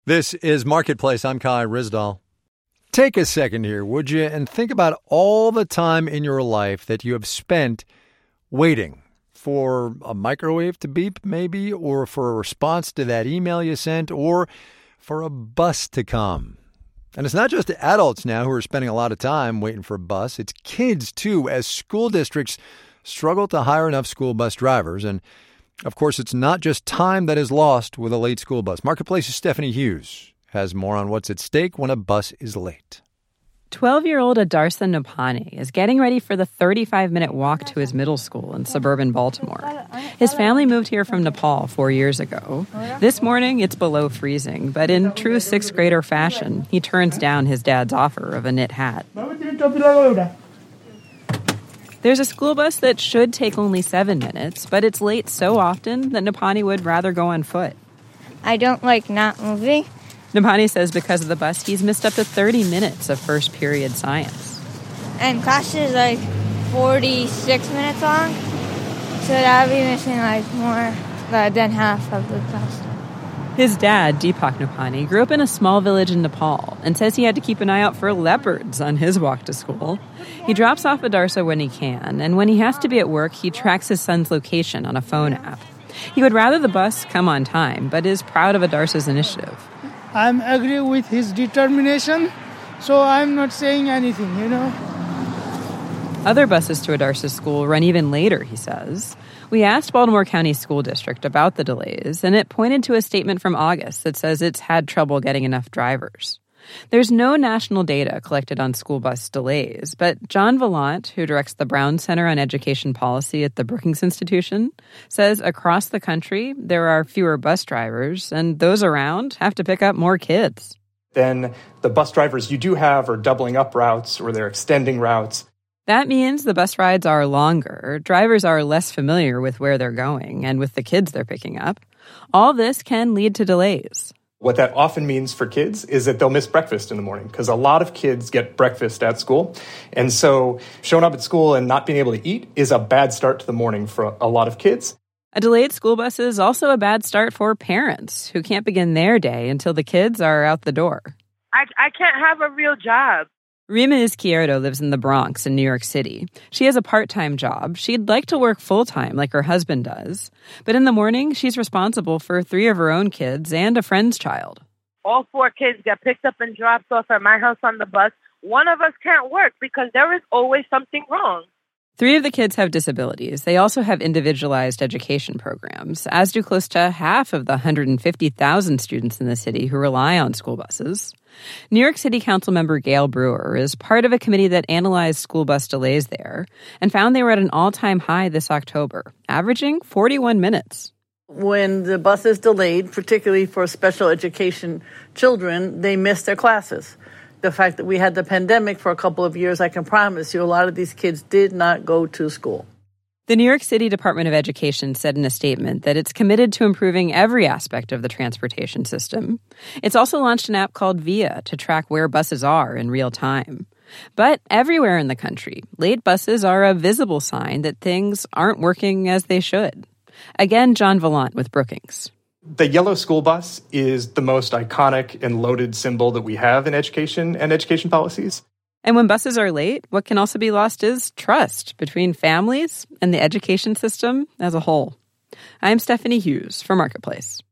This is Marketplace. I'm Kai Ryssdal. Take a second here, would you, and think about all the time in your life that you have spent waiting for a microwave to beep, maybe, or for a response to that email you sent, or for a bus to come. And it's not just adults now who are spending a lot of time waiting for a bus. It's kids, too, as school districts struggle to hire enough school bus drivers. And of course, it's not just time that is lost with a late school bus. Marketplace's Stephanie Hughes has more on what's at stake when a bus is late. 12-year-old Adarsa Nopani is getting ready for the 35-minute walk to his middle school in suburban Baltimore. His family moved here from Nepal 4 years ago. This morning, it's below freezing, but in true sixth-grader fashion, he turns down his dad's offer of a knit hat. There's a school bus that should take only 7 minutes, but it's late so often that Nopani would rather go on foot. I don't like not moving. Nopani says because of the bus, he's missed up to 30 minutes of first period science. And class is like 46 minutes long, so I'll be missing like more than half of the class. His dad, Deepak Nopani, grew up in a small village in Nepal and says he had to keep an eye out for leopards on his walk to school. He drops off Adarsa when he can, and when he has to be at work, he tracks his son's location on a phone app. He would rather the bus come on time, but is proud of Adarsa's initiative. I'm agree with his determination, so I'm not saying anything, Other buses to Adarsa's school run even later, he says. We asked Baltimore County School District about the delays, and it pointed to a statement from August that says it's had trouble getting enough drivers. There's no national data collected on school bus delays, but John Vallant, who directs the Brown Center on Education Policy at the Brookings Institution, says across the country there are fewer bus drivers, and those around have to pick up more kids. Then the bus drivers you do have are doubling up routes or they're extending routes. That means the bus rides are longer, drivers are less familiar with where they're going and with the kids they're picking up. All this can lead to delays. What that often means for kids is that they'll miss breakfast in the morning because a lot of kids get breakfast at school. And so showing up at school and not being able to eat is a bad start to the morning for a lot of kids. A delayed school bus is also a bad start for parents who can't begin their day until the kids are out the door. I can't have a real job. Rima Izquierdo lives in the Bronx in New York City. She has a part-time job. She'd like to work full-time like her husband does. But in the morning, she's responsible for 3 of her own kids and a friend's child. All 4 kids get picked up and dropped off at my house on the bus. One of us can't work because there is always something wrong. 3 of the kids have disabilities. They also have individualized education programs, as do close to half of the 150,000 students in the city who rely on school buses. New York City Council member Gail Brewer is part of a committee that analyzed school bus delays there and found they were at an all-time high this October, averaging 41 minutes. When the bus is delayed, particularly for special education children, they miss their classes. The fact that we had the pandemic for a couple of years, I can promise you a lot of these kids did not go to school. The New York City Department of Education said in a statement that it's committed to improving every aspect of the transportation system. It's also launched an app called Via to track where buses are in real time. But everywhere in the country, late buses are a visible sign that things aren't working as they should. Again, John Vallant with Brookings. The yellow school bus is the most iconic and loaded symbol that we have in education and education policies. And when buses are late, what can also be lost is trust between families and the education system as a whole. I'm Stephanie Hughes for Marketplace.